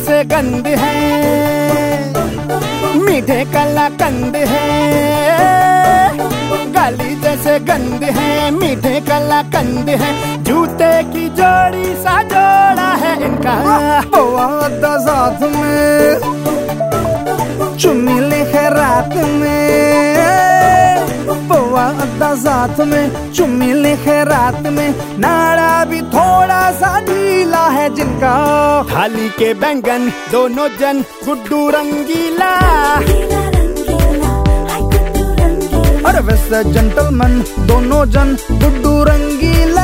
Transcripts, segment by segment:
जैसे गंध है, मीठे कलाकंद है। गाली जैसे गंध है, मीठे कलाकंद है। जूते की जोड़ी सा जोड़ा है इनका। वादा साथ में चुम्मी लिखे रात में, वादा साथ में चुम्मी लिखे रात में। नाड़ा भी थोड़ा सा ढीला है जिनका। थाली के बैंगन दोनों जन गुड्डू रंगीला। अरे वैसे जेंटलमैन दोनों जन गुड्डू रंगीला।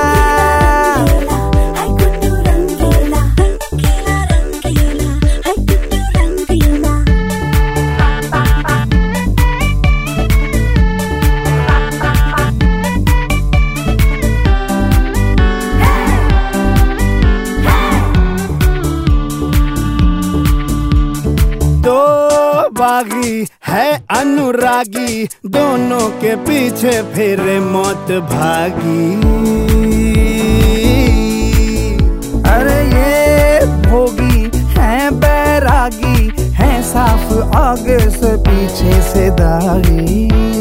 बागी है अनुरागी, दोनों के पीछे फिर मौत भागी। अरे ये भोगी है बैरागी, है साफ आगे से पीछे से दागी।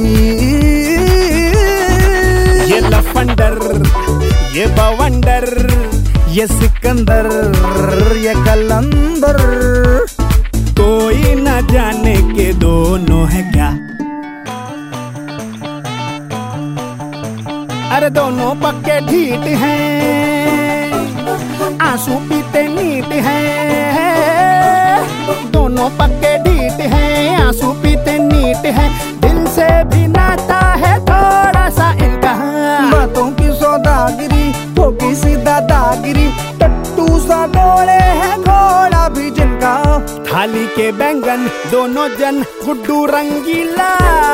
ये लफंडर, ये बवंडर, ये सिकंदर, ये कलंदर। कोई न जाने के दोनों है क्या। अरे दोनों पक्के ढीठ हैं, आंसू पीते नीट हैं। दोनों पक्के ढीठ हैं, आंसू पीते नीट हैं। दिल से भी नाता है थोड़ा सा इनका। बातों की सौदागिरी होगी सीधा दागिरी। टट्टू सा दौड़े है घोड़ा भी जिनका। थाली के बैंगन दोनों जन गुड्डू रंगीला।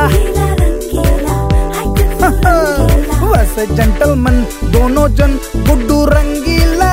वैसे जेंटलमैन दोनों जन गुड्डू रंगीला।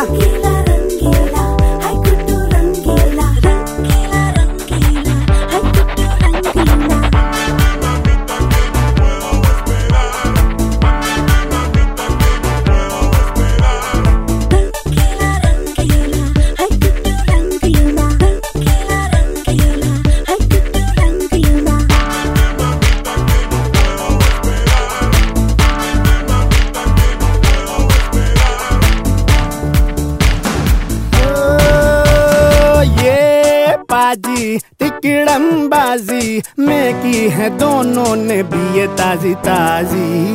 बाजी टिकड़मबाजी में की है दोनों ने भी ये ताजी ताजी।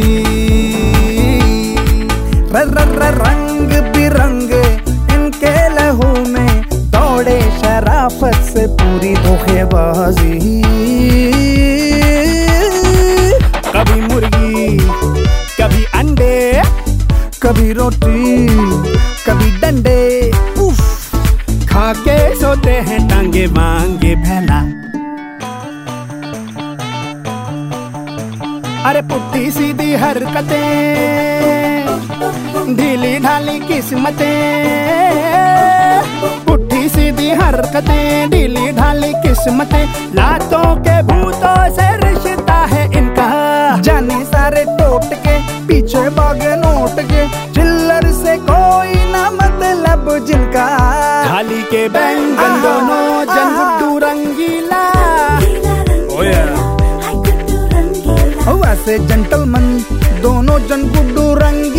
रंग बिरंगे इनके लहू में दौड़े शराफत से पूरी धोखेबाजी। कभी मुर्गी, कभी अंडे, कभी रोटी, कभी डंडे। उफ, खा के सोते हैं टांगे मांगे भैला। अरे पुट्ठी सीधी हरकतें, ढीली ढाली किस्मतें। पुट्ठी सीधी हरकतें, ढीली ढाली किस्मतें। लातों के भूतों से रिश्ता है इनका। जाने सारे टोट के पीछे भागे नोट के। चिल्लर से कोई ना मतलब जिनका। थाली के बैंगन दोनों जन गुड्डू रंगीला। वैसे जेंटलमैन दोनों जन गुड्डू रंगीला।